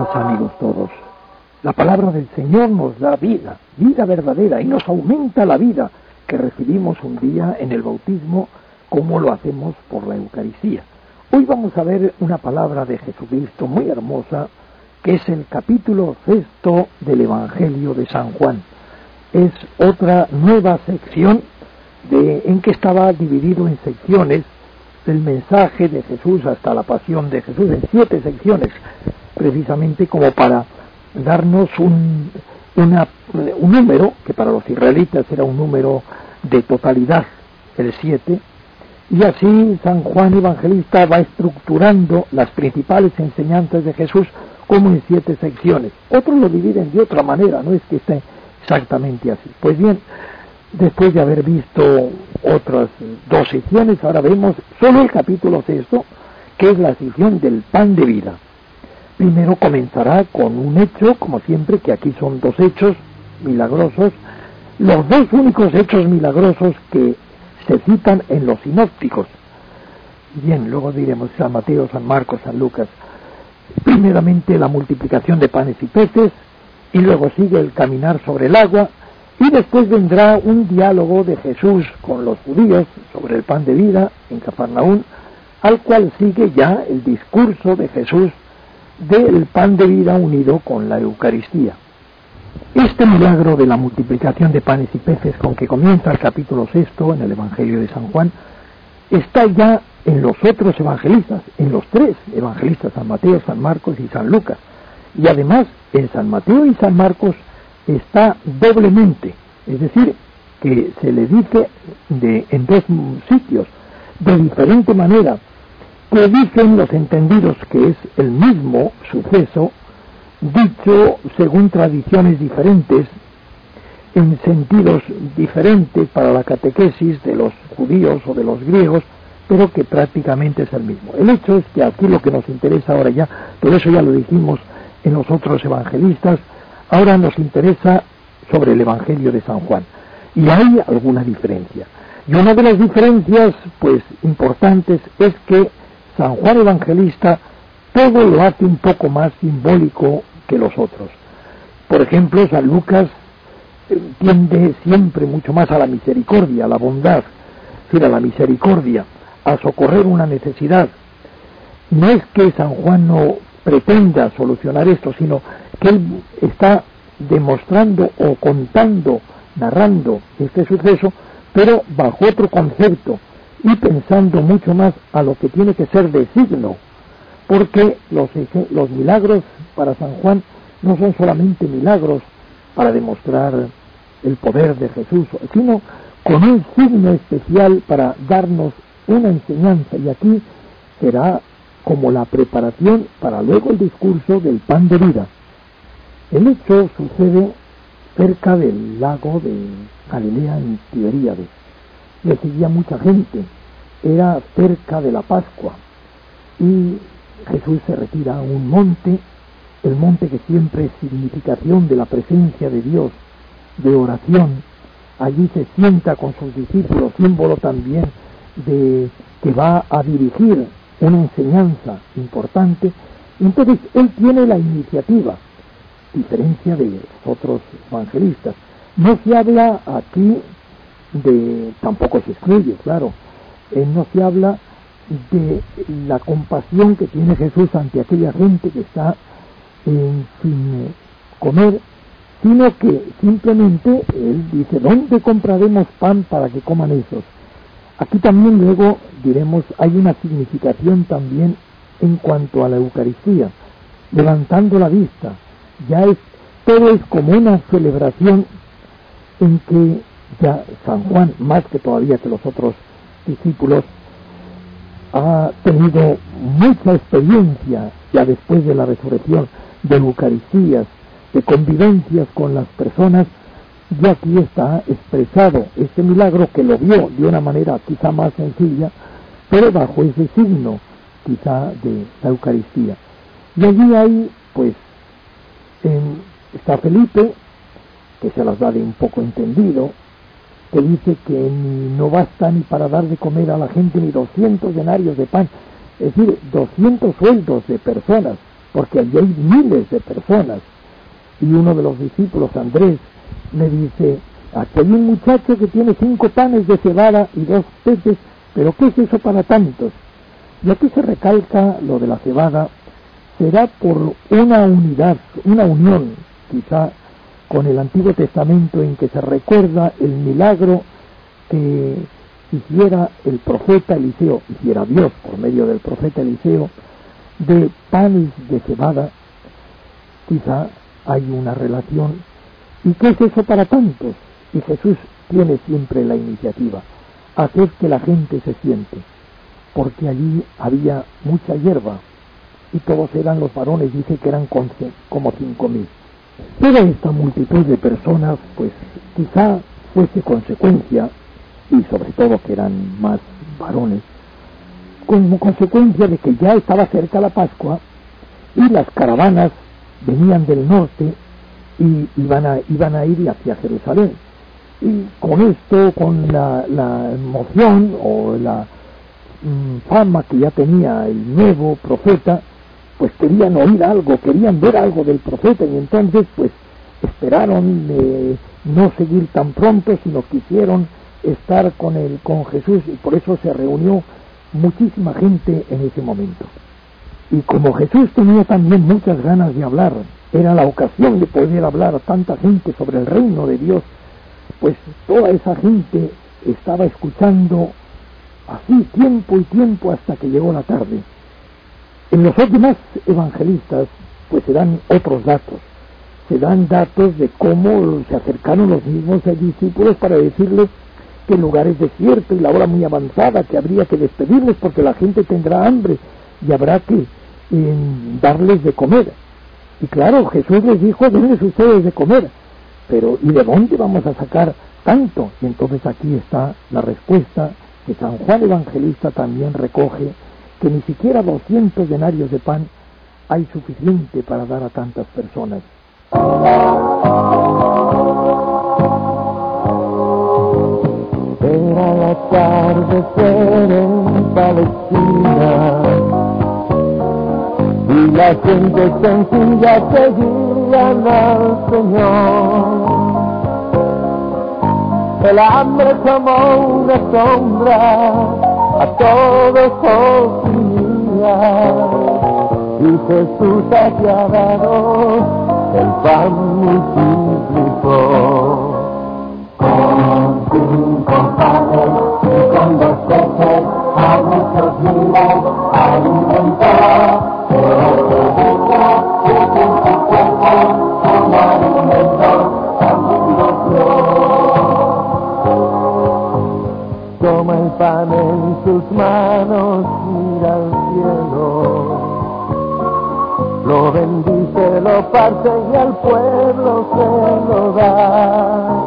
Queridos amigos todos, la palabra del Señor nos da vida, vida verdadera, y nos aumenta la vida que recibimos un día en el bautismo, como lo hacemos por la Eucaristía. Hoy vamos a ver una palabra de Jesucristo muy hermosa, que es el capítulo 6 del Evangelio de San Juan. Es otra nueva sección en que estaba dividido en secciones del mensaje de Jesús hasta la pasión de Jesús, en 7 secciones, precisamente como para darnos un número, que para los israelitas era un número de totalidad, el 7, y así San Juan Evangelista va estructurando las principales enseñanzas de Jesús como en 7 secciones. Otros lo dividen de otra manera, no es que esté exactamente así. Pues bien, después de haber visto otras 2 secciones, ahora vemos solo el capítulo 6, que es la sección del pan de vida. Primero comenzará con un hecho, como siempre, que aquí son 2 hechos milagrosos, los 2 únicos hechos milagrosos que se citan en los sinópticos. Bien, luego diremos San Mateo, San Marcos, San Lucas. Primeramente la multiplicación de panes y peces, y luego sigue el caminar sobre el agua, y después vendrá un diálogo de Jesús con los judíos sobre el pan de vida en Cafarnaún, al cual sigue ya el discurso de Jesús del pan de vida unido con la Eucaristía. Este milagro de la multiplicación de panes y peces con que comienza el capítulo 6 en el Evangelio de San Juan está ya en los otros evangelistas, en los 3 evangelistas, San Mateo, San Marcos y San Lucas. Y además en San Mateo y San Marcos está doblemente, es decir, que se le dice en 2 sitios, de diferente manera, que dicen los entendidos que es el mismo suceso, dicho según tradiciones diferentes, en sentidos diferentes para la catequesis de los judíos o de los griegos, pero que prácticamente es el mismo. El hecho es que aquí lo que nos interesa ahora ya, todo eso ya lo dijimos en los otros evangelistas, ahora nos interesa sobre el Evangelio de San Juan. Y hay alguna diferencia. Y una de las diferencias, pues, importantes es que San Juan Evangelista todo lo hace un poco más simbólico que los otros. Por ejemplo, San Lucas tiende siempre mucho más a la misericordia, a la bondad, es decir, a la misericordia, a socorrer una necesidad. No es que San Juan no pretenda solucionar esto, sino que él está demostrando o contando, narrando este suceso, pero bajo otro concepto y pensando mucho más a lo que tiene que ser de signo, porque los milagros para San Juan no son solamente milagros para demostrar el poder de Jesús, sino con un signo especial para darnos una enseñanza, y aquí será como la preparación para luego el discurso del pan de vida. El hecho sucede cerca del lago de Galilea en Tiberíades. Le seguía mucha gente, era cerca de la Pascua, y Jesús se retira a un monte, el monte que siempre es significación de la presencia de Dios, de oración. Allí se sienta con sus discípulos, símbolo también de que va a dirigir una enseñanza importante. Entonces él tiene la iniciativa, diferencia de los otros evangelistas. No se habla aquí tampoco se excluye, claro, no se habla de la compasión que tiene Jesús ante aquella gente que está sin comer, sino que simplemente él dice: ¿dónde compraremos pan para que coman esos? Aquí también luego diremos, hay una significación también en cuanto a la Eucaristía, levantando la vista, todo es como una celebración en que ya San Juan, más que todavía que los otros discípulos, ha tenido mucha experiencia ya después de la resurrección de Eucaristías, de convivencias con las personas, y aquí está expresado este milagro que lo vio de una manera quizá más sencilla, pero bajo ese signo quizá de la Eucaristía. Y allí hay, pues, está Felipe, que se las da de un poco entendido, que dice que no basta ni para dar de comer a la gente ni 200 denarios de pan, es decir, 200 sueldos de personas porque allí hay miles de personas. Y uno de los discípulos, Andrés, me dice, aquí hay un muchacho que tiene 5 panes de cebada y 2 peces, pero ¿qué es eso para tantos? Y aquí se recalca lo de la cebada, será por una unidad, una unión, quizá, con el Antiguo Testamento, en que se recuerda el milagro que hiciera el profeta Eliseo, hiciera Dios por medio del profeta Eliseo, de panes de cebada. Quizá hay una relación. ¿Y qué es eso para tantos? Y Jesús tiene siempre la iniciativa, hacer que la gente se siente, porque allí había mucha hierba, y todos eran los varones, dice que eran como 5.000. Toda esta multitud de personas, pues quizá fuese consecuencia, y sobre todo que eran más varones, como consecuencia de que ya estaba cerca la Pascua, y las caravanas venían del norte y iban a ir hacia Jerusalén. Y con esto, con la emoción o la fama que ya tenía el nuevo profeta, pues querían oír algo, querían ver algo del profeta, y entonces pues esperaron no seguir tan pronto, sino quisieron estar con Jesús, y por eso se reunió muchísima gente en ese momento. Y como Jesús tenía también muchas ganas de hablar, era la ocasión de poder hablar a tanta gente sobre el reino de Dios, pues toda esa gente estaba escuchando así tiempo y tiempo hasta que llegó la tarde. En los demás evangelistas pues se dan otros datos, se dan datos de cómo se acercaron los mismos discípulos para decirles que el lugar es desierto y la hora muy avanzada, que habría que despedirles porque la gente tendrá hambre y habrá que darles de comer. Y claro, Jesús les dijo, denles ustedes de comer, pero ¿y de dónde vamos a sacar tanto? Y entonces aquí está la respuesta que San Juan Evangelista también recoge, que ni siquiera 200 denarios de pan hay suficiente para dar a tantas personas. Era la tarde fuera en Palestina, y la gente sencilla seguían al Señor. El hambre como una sombra a todos oprimía, y Jesús apiadado el pan multiplicó. Con 5 panes y con 2 peces a muchos miles alimentó. Pero se dijo que con su cuerpo como alimento también lo dio. Toma el pan en sus manos, mira al cielo, lo bendice, lo parte y al pueblo se lo da.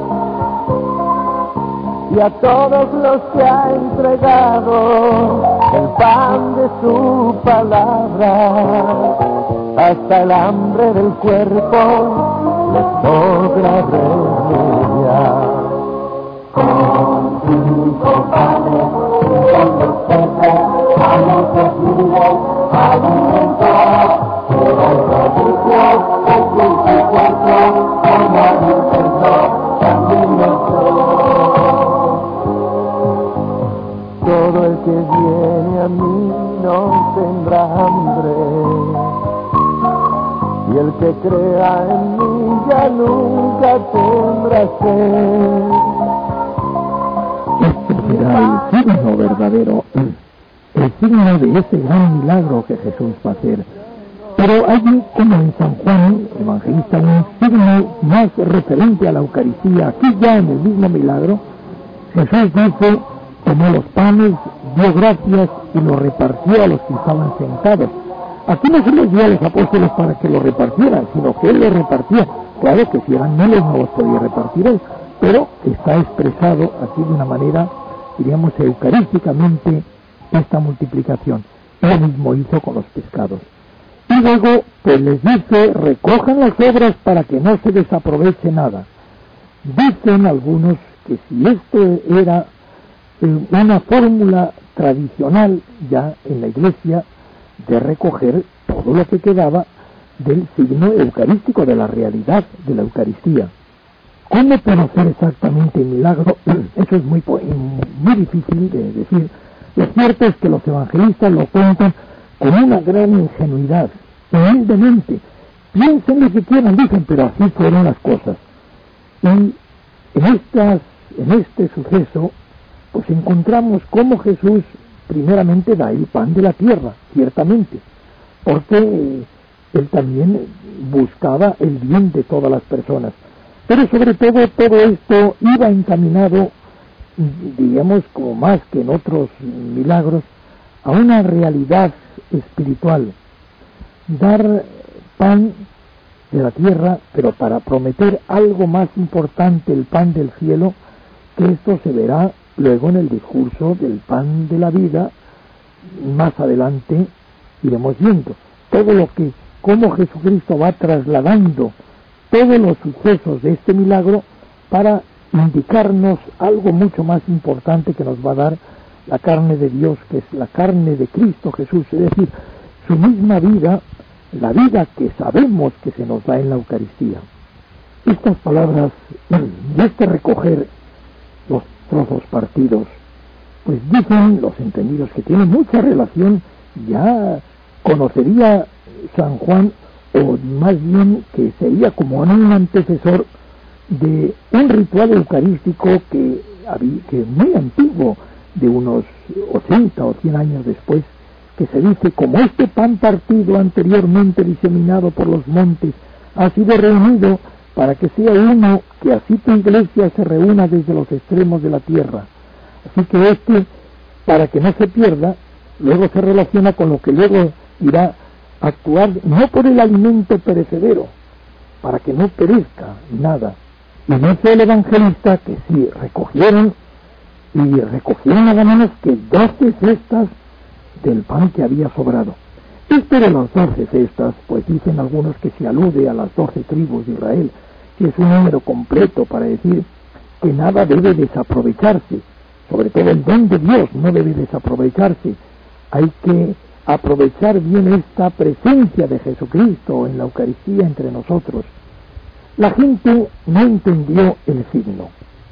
Y a todos los que ha entregado el pan de su palabra, hasta el hambre del cuerpo les logra remediar. Con 5 panes y con 2 peces a muchos miles alimentó, pero el prodigio de su cuerpo como alimento también lo dio. Todo el que viene a mí no tendrá hambre, y el que crea en mí ya nunca tendrá sed. Este será el signo verdadero, el signo de ese gran milagro que Jesús va a hacer. Pero hay, como en San Juan Evangelista, un signo más referente a la Eucaristía. Aquí ya en el mismo milagro, Jesús dice, tomó los panes, dio gracias y los repartió a los que estaban sentados. Aquí no se les dio a los apóstoles para que los repartieran, sino que Él los repartía. Claro que si eran miles no los podía repartir Él, pero está expresado aquí de una manera, diríamos, eucarísticamente esta multiplicación. Él mismo hizo con los pescados. Y luego, pues les dice, recojan las obras para que no se desaproveche nada. Dicen algunos que si esto era una fórmula tradicional ya en la iglesia de recoger todo lo que quedaba del signo eucarístico, de la realidad de la Eucaristía. ¿Cómo conocer exactamente el milagro? Eso es muy difícil de decir. Lo cierto es que los evangelistas lo cuentan con una gran ingenuidad, humildemente. Piensen lo que quieran, dicen, pero así fueron las cosas. Y en este suceso, pues encontramos cómo Jesús primeramente da el pan de la tierra, ciertamente, porque él también buscaba el bien de todas las personas. Pero sobre todo esto iba encaminado, digamos, como más que en otros milagros, a una realidad espiritual. Dar pan de la tierra, pero para prometer algo más importante, el pan del cielo, que esto se verá luego en el discurso del pan de la vida. Más adelante iremos viendo cómo Jesucristo va trasladando todos los sucesos de este milagro para indicarnos algo mucho más importante que nos va a dar la carne de Dios, que es la carne de Cristo Jesús, es decir, su misma vida, la vida que sabemos que se nos da en la Eucaristía. Estas palabras, y recoger los trozos partidos, pues dicen los entendidos que tienen mucha relación, ya conocería San Juan, o más bien que sería como un antecesor de un ritual eucarístico que muy antiguo, de unos 80 o 100 años después, que se dice: como este pan partido anteriormente diseminado por los montes ha sido reunido para que sea uno, que así tu iglesia se reúna desde los extremos de la tierra. Así que para que no se pierda, luego se relaciona con lo que luego irá a actuar, no por el alimento perecedero, para que no perezca nada. Y dice el evangelista que sí, recogieron nada menos que 12 cestas del pan que había sobrado. Esto de las 12 cestas, pues dicen algunos que se alude a las 12 tribus de Israel, que es un número completo para decir que nada debe desaprovecharse, sobre todo el don de Dios no debe desaprovecharse. Hay que aprovechar bien esta presencia de Jesucristo en la Eucaristía entre nosotros. La gente no entendió el signo.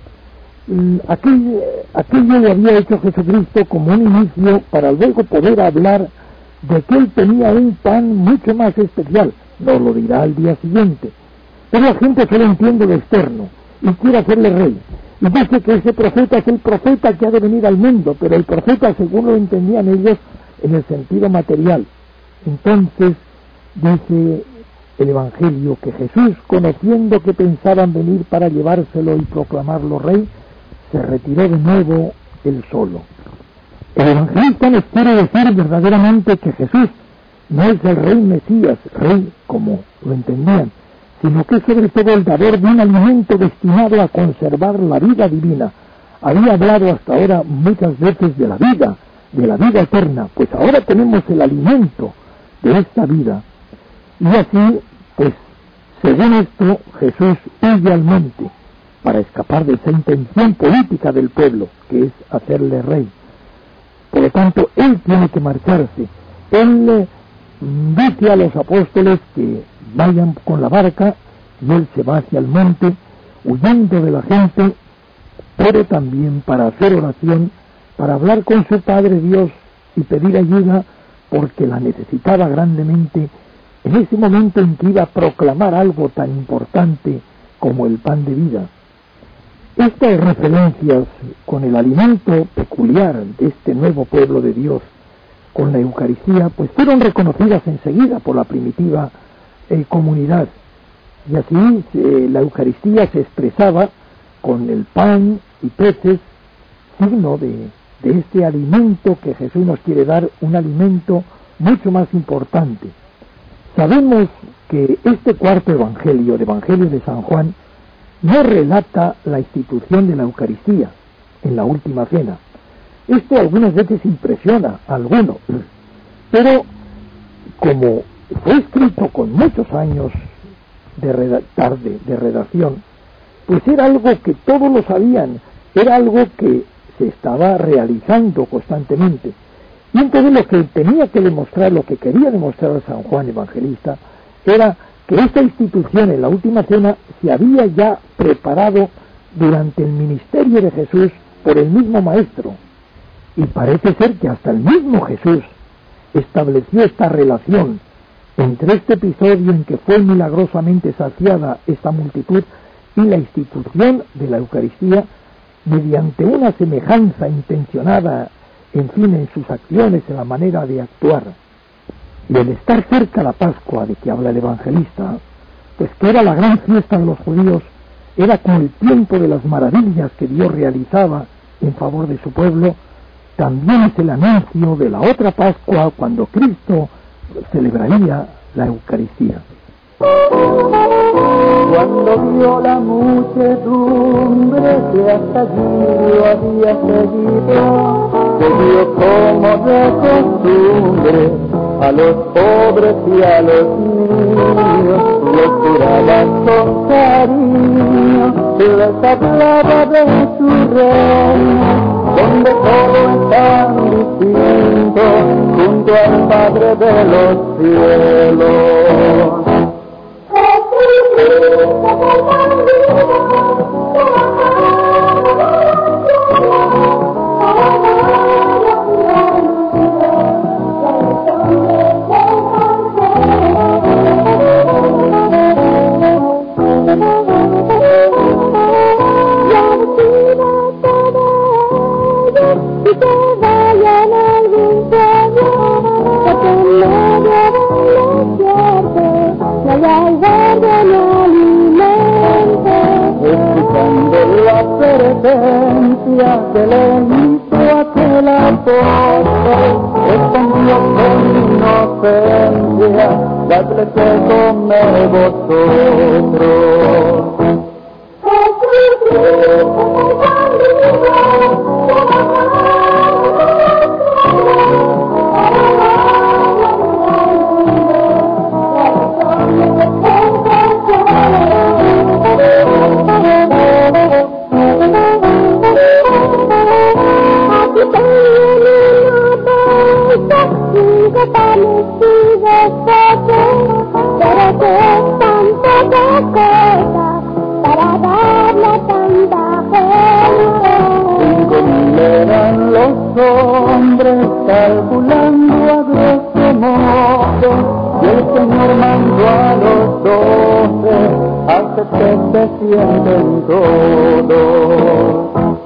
Aquello lo había hecho Jesucristo como un inicio para luego poder hablar de que él tenía un pan mucho más especial. Nos lo dirá al día siguiente. Pero la gente solo entiende lo externo y quiere hacerle rey. Y dice que ese profeta es el profeta que ha de venir al mundo, pero el profeta, según lo entendían ellos, en el sentido material. Entonces dice el Evangelio que Jesús, conociendo que pensaban venir para llevárselo y proclamarlo rey, se retiró de nuevo él solo. El evangelista nos quiere decir verdaderamente que Jesús no es el rey Mesías, rey como lo entendían, sino que es sobre todo el dador de un alimento destinado a conservar la vida divina. Había hablado hasta ahora muchas veces de la vida eterna, pues ahora tenemos el alimento de esta vida. Y así, pues, según esto, Jesús huye al monte para escapar de esa intención política del pueblo, que es hacerle rey. Por lo tanto, él tiene que marcharse. Él dice a los apóstoles que vayan con la barca, y él se va hacia el monte, huyendo de la gente, pero también para hacer oración, para hablar con su Padre Dios y pedir ayuda, porque la necesitaba grandemente en ese momento en que iba a proclamar algo tan importante como el pan de vida. Estas referencias con el alimento peculiar de este nuevo pueblo de Dios, con la Eucaristía, pues fueron reconocidas enseguida por la primitiva comunidad. Y así la Eucaristía se expresaba con el pan y peces, signo de este alimento que Jesús nos quiere dar, un alimento mucho más importante. Sabemos que este cuarto evangelio, el Evangelio de San Juan, no relata la institución de la Eucaristía en la última cena. Esto algunas veces impresiona a algunos, pero como fue escrito con muchos años de redacción, pues era algo que todos lo sabían, era algo que se estaba realizando constantemente. Y entonces lo que tenía que demostrar, lo que quería demostrar San Juan Evangelista, era que esta institución en la última cena se había ya preparado durante el ministerio de Jesús por el mismo Maestro, y parece ser que hasta el mismo Jesús estableció esta relación entre este episodio en que fue milagrosamente saciada esta multitud y la institución de la Eucaristía mediante una semejanza intencionada, en fin, en sus acciones, en la manera de actuar. Y el estar cerca la Pascua de que habla el evangelista, pues que era la gran fiesta de los judíos, era como el tiempo de las maravillas que Dios realizaba en favor de su pueblo, también es el anuncio de la otra Pascua cuando Cristo celebraría la Eucaristía. Cuando vio la muchedumbre que hasta allí lo había seguido, se dio como de costumbre a los pobres y a los niños, los curaba con cariño, y les hablaba de su reino, donde todo es tan distinto, junto al Padre de los cielos. Escuchando la presencia que le hizo aquel apóstol, respondió con inocencia: dadle que comer vosotros. Eran los hombres calculando a grosso modo, y el Señor mandó a los 12 a que se sienten todos.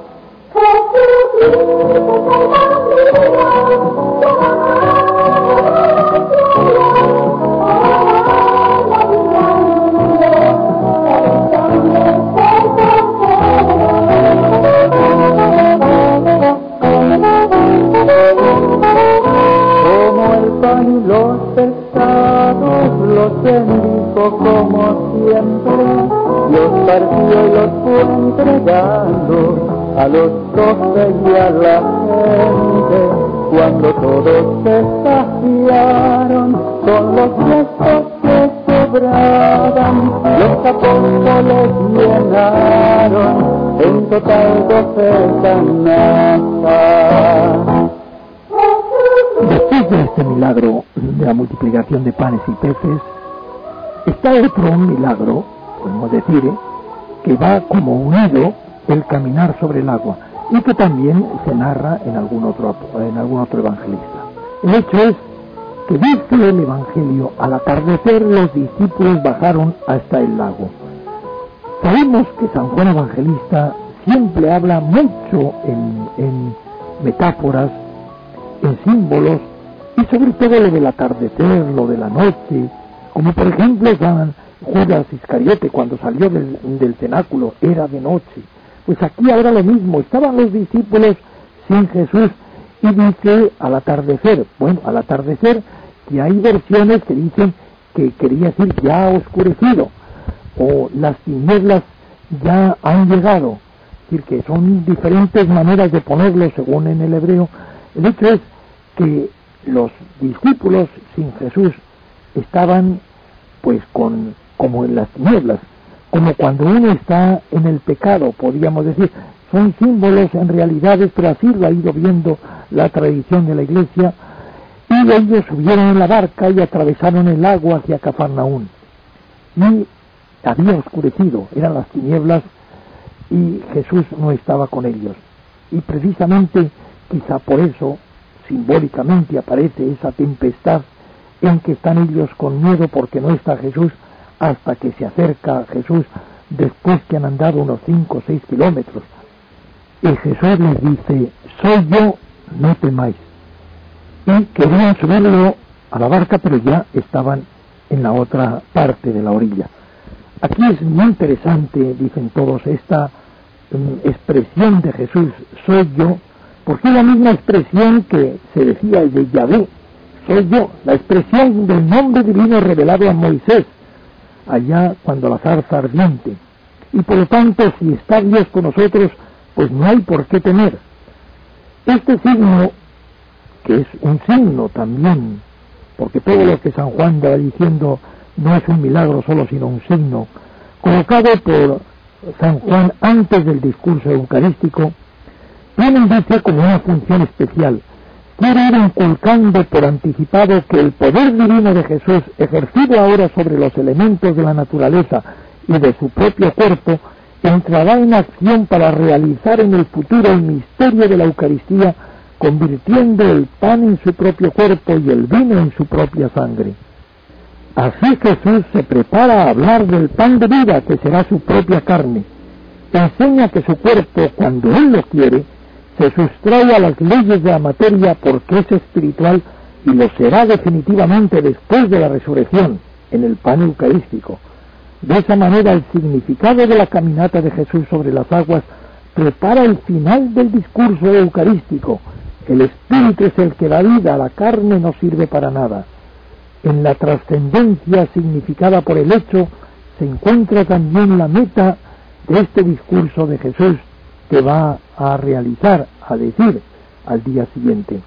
Los pescados los bendijo como siempre, los partió y los fue entregando a los 12 y a la gente. Cuando todos se saciaron con los restos que sobraban, los apóstoles llenaron en total 12 canastas. Después de este milagro de la multiplicación de panes y peces, está otro milagro, podemos decir, que va como unido el caminar sobre el agua, y que también se narra en algún otro evangelista. El hecho es que dice el Evangelio: al atardecer los discípulos bajaron hasta el lago. Sabemos que San Juan Evangelista siempre habla mucho en metáforas, en símbolos, y sobre todo lo del atardecer, lo de la noche, como por ejemplo San Judas Iscariote cuando salió del cenáculo, era de noche. Pues aquí ahora lo mismo, estaban los discípulos sin Jesús y dice al atardecer. Bueno, al atardecer, que hay versiones que dicen que quería decir ya ha oscurecido, o las tinieblas ya han llegado, es decir, que son diferentes maneras de ponerlo según en el hebreo. El hecho es que los discípulos sin Jesús estaban pues como en las tinieblas, como cuando uno está en el pecado, podríamos decir. Son símbolos en realidades, pero así lo ha ido viendo la tradición de la Iglesia, y ellos subieron en la barca y atravesaron el lago hacia Cafarnaún. y había oscurecido, eran las tinieblas y Jesús no estaba con ellos. Y precisamente, quizá por eso, simbólicamente aparece esa tempestad en que están ellos con miedo porque no está Jesús, hasta que se acerca Jesús después que han andado unos 5 o 6 kilómetros. Y Jesús les dice: soy yo, no temáis. Y querían subirlo a la barca, pero ya estaban en la otra parte de la orilla. Aquí es muy interesante, dicen todos, esta expresión de Jesús, soy yo, porque es la misma expresión que se decía de Yahvé, soy yo, la expresión del nombre divino revelado a Moisés, allá cuando la zarza ardiente. Y por lo tanto, si está Dios con nosotros, pues no hay por qué temer. Este signo, que es un signo también, porque todo lo que San Juan va diciendo no es un milagro solo, sino un signo, colocado por San Juan antes del discurso eucarístico, tiene, dice, como una función especial. Quiere ir inculcando por anticipado que el poder divino de Jesús, ejercido ahora sobre los elementos de la naturaleza y de su propio cuerpo, entrará en acción para realizar en el futuro el misterio de la Eucaristía, convirtiendo el pan en su propio cuerpo y el vino en su propia sangre. Así Jesús se prepara a hablar del pan de vida, que será su propia carne. Enseña que su cuerpo, cuando Él lo quiere, se sustrae a las leyes de la materia porque es espiritual y lo será definitivamente después de la resurrección, en el pan eucarístico. De esa manera, el significado de la caminata de Jesús sobre las aguas prepara el final del discurso eucarístico. El espíritu es el que da vida, la carne no sirve para nada. En la trascendencia significada por el hecho se encuentra también la meta de este discurso de Jesús que va a realizar, a decir al día siguiente.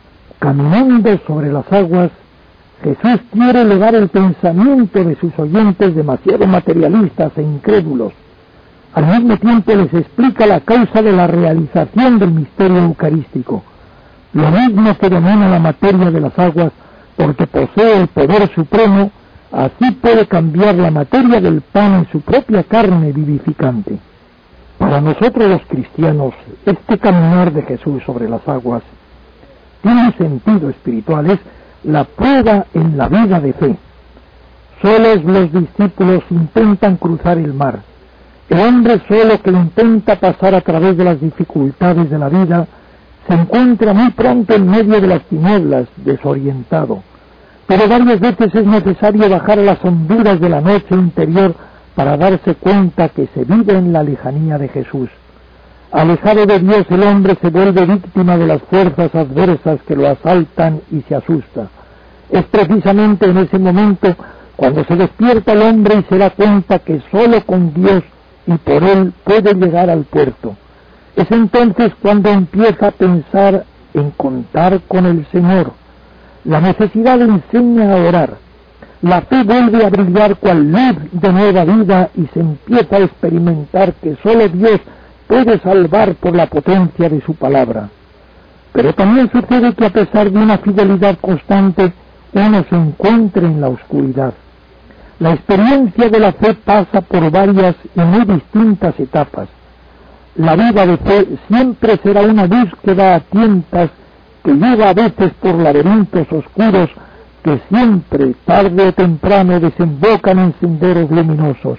Caminando sobre las aguas, Jesús quiere elevar el pensamiento de sus oyentes demasiado materialistas e incrédulos. Al mismo tiempo les explica la causa de la realización del misterio eucarístico, lo mismo que domina la materia de las aguas, porque posee el poder supremo, así puede cambiar la materia del pan en su propia carne vivificante. Para nosotros los cristianos, este caminar de Jesús sobre las aguas tiene un sentido espiritual, es la prueba en la vida de fe. Solos los discípulos intentan cruzar el mar. El hombre solo que intenta pasar a través de las dificultades de la vida se encuentra muy pronto en medio de las tinieblas, desorientado. Pero varias veces es necesario bajar a las honduras de la noche interior para darse cuenta que se vive en la lejanía de Jesús. Alejado de Dios, el hombre se vuelve víctima de las fuerzas adversas que lo asaltan y se asusta. Es precisamente en ese momento cuando se despierta el hombre y se da cuenta que solo con Dios y por Él puede llegar al puerto. Es entonces cuando empieza a pensar en contar con el Señor. La necesidad le enseña a orar. La fe vuelve a brillar cual luz de nueva vida y se empieza a experimentar que solo Dios puede salvar por la potencia de su palabra. Pero también sucede que a pesar de una fidelidad constante, uno se encuentra en la oscuridad. La experiencia de la fe pasa por varias y muy distintas etapas. La vida de fe siempre será una búsqueda a tientas que lleva a veces por laberintos oscuros que siempre, tarde o temprano, desembocan en senderos luminosos.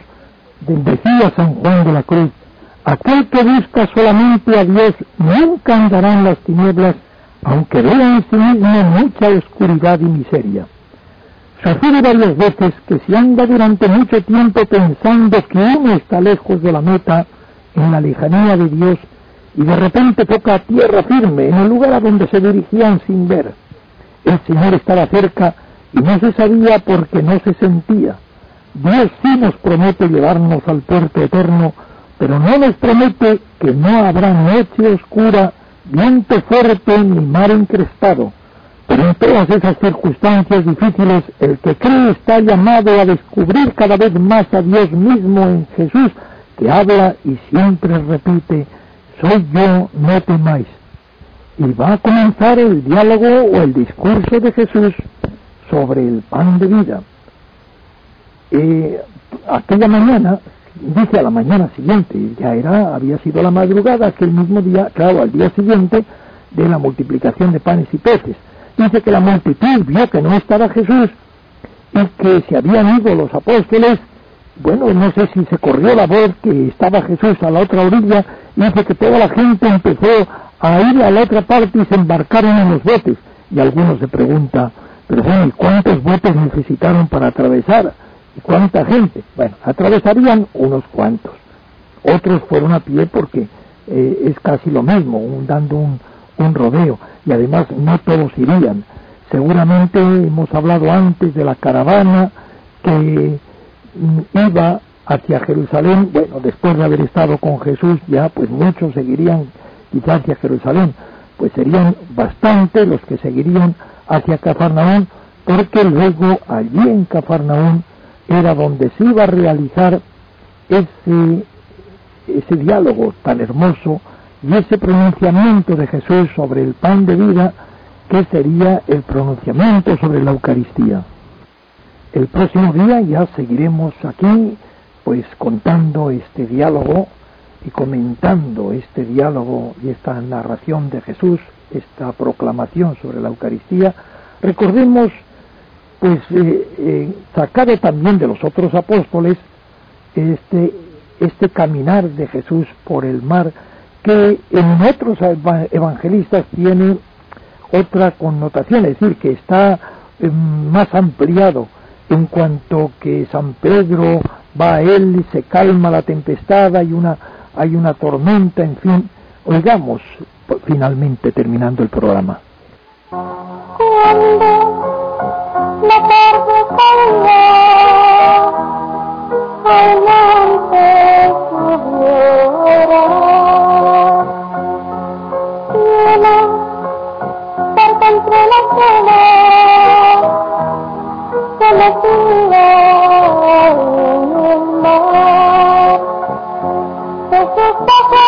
Decía San Juan de la Cruz: aquel que busca solamente a Dios nunca andará en las tinieblas, aunque vea en sí mismo mucha oscuridad y miseria. Sucede varias veces que se anda durante mucho tiempo pensando que uno está lejos de la meta, en la lejanía de Dios, y de repente toca tierra firme, en el lugar a donde se dirigían sin ver. El Señor estaba cerca y no se sabía porque no se sentía. Dios sí nos promete llevarnos al puerto eterno, pero no nos promete que no habrá noche oscura, viento fuerte ni mar encrespado. Pero en todas esas circunstancias difíciles, el que cree está llamado a descubrir cada vez más a Dios mismo en Jesús, que habla y siempre repite: soy yo, no temáis. Y va a comenzar el diálogo o el discurso de Jesús sobre el pan de vida. aquella mañana, dice a la mañana siguiente, había sido la madrugada, aquel mismo día, claro, al día siguiente de la multiplicación de panes y peces. Dice que la multitud vio que no estaba Jesús y que se habían ido los apóstoles. Bueno, no sé si se corrió la voz que estaba Jesús a la otra orilla, y dice que toda la gente empezó a ir a la otra parte y se embarcaron en los botes. Y algunos se preguntan, pero bueno, ¿y cuántos botes necesitaron para atravesar? ¿Y cuánta gente? Bueno, atravesarían unos cuantos. Otros fueron a pie porque es casi lo mismo, dando un rodeo. Y además no todos irían. Seguramente hemos hablado antes de la caravana que iba hacia Jerusalén. Bueno, después de haber estado con Jesús ya pues muchos seguirían quizás hacia Jerusalén, pues serían bastantes los que seguirían hacia Cafarnaúm, porque luego allí en Cafarnaúm era donde se iba a realizar ese diálogo tan hermoso y ese pronunciamiento de Jesús sobre el pan de vida, que sería el pronunciamiento sobre la Eucaristía. El próximo día ya seguiremos aquí, pues contando este diálogo y comentando este diálogo y esta narración de Jesús, esta proclamación sobre la Eucaristía. Recordemos, pues, sacado también de los otros apóstoles, este caminar de Jesús por el mar, que en otros evangelistas tiene otra connotación, es decir, que está más ampliado, en cuanto que San Pedro va a él, se calma la tempestad, hay una tormenta, en fin. Oigamos finalmente, terminando el programa. Cuando la tarde cayó, al monte subió, y una barca entre las olas se metía en el mar. Jesús bajó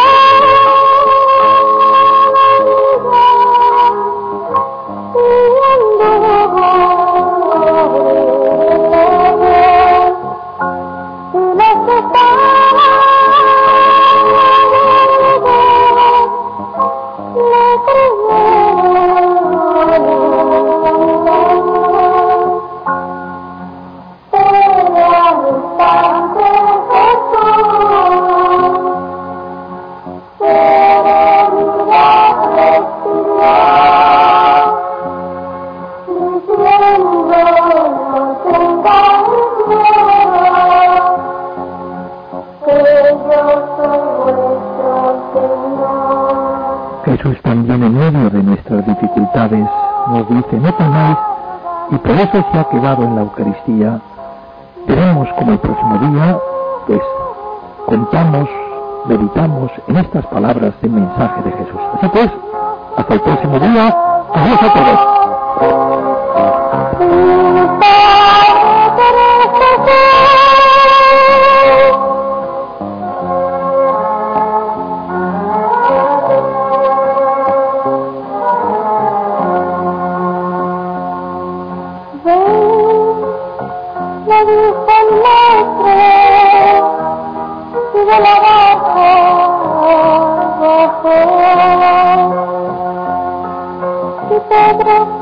Jesús también en medio de nuestras dificultades nos dice: no temáis, y por eso se ha quedado en la Eucaristía. Veremos como el próximo día, pues, contamos, meditamos en estas palabras del mensaje de Jesús. Así pues, hasta el próximo día. Adiós a todos. Pedro